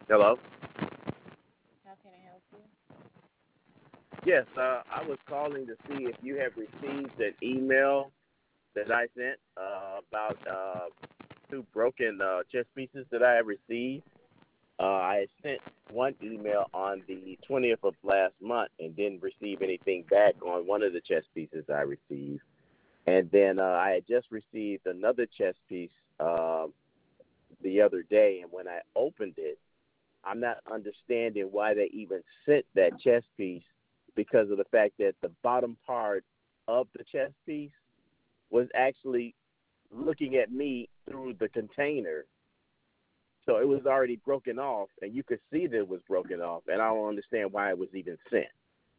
Hello. How can I help you? Yes, I was calling to see if you have received an email that I sent about two broken chess pieces that I have received. I had sent one email on the 20th of last month and didn't receive anything back on one of the chess pieces I received. And then I had just received another chess piece the other day, and when I opened it, I'm not understanding why they even sent that chess piece because of the fact that the bottom part of the chess piece was actually looking at me through the container. So it was already broken off, and you could see that it was broken off, and I don't understand why it was even sent.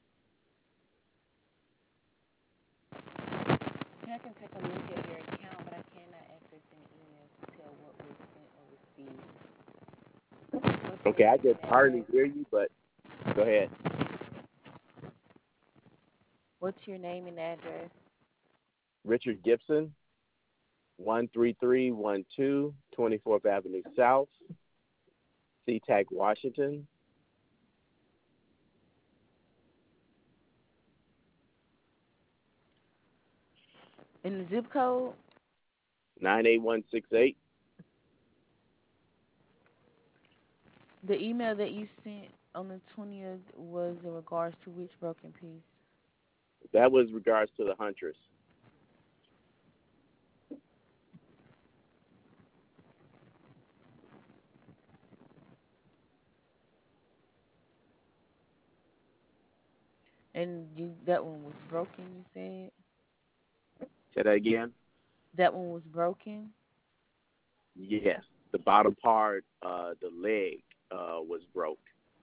I can take a look at your account, but I cannot access any emails to tell what was sent or received. What's your Okay, I name just and hardly address? hear you, but go ahead. What's your name and address? Richard Gibson, 13312 24th Avenue South, SeaTac, Washington, And the zip code? 98168. The email that you sent on the 20th was in regards to which broken piece? That was regards to the Huntress. And that one was broken, you said? Say that again? That one was broken? Yes. The bottom part, the leg, was broke.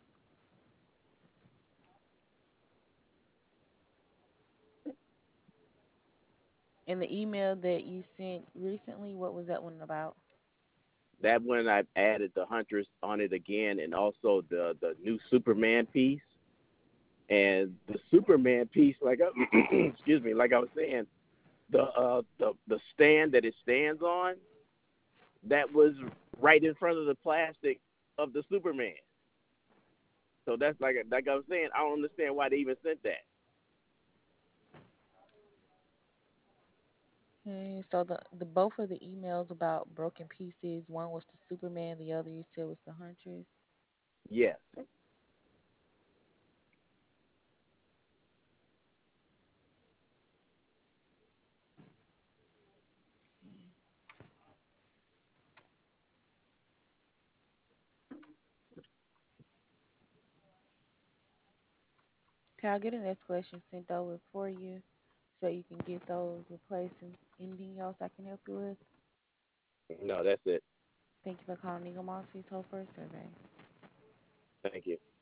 And the email that you sent recently, what was that one about? That one I've added the Huntress on it again, and also the new Superman piece. And the Superman piece, like excuse me, like I was saying, the stand that it stands on, that was right in front of the plastic of the Superman. So that's like I was saying, I don't understand why they even sent that. Okay, so the both of the emails about broken pieces, one was the Superman, the other you said was the Huntress. Yes. Okay, I'll get an escalation sent over for you so you can get those replaced and anything else I can help you with. No, that's it. Thank you for calling Eagle Moss Hope for a survey. Thank you.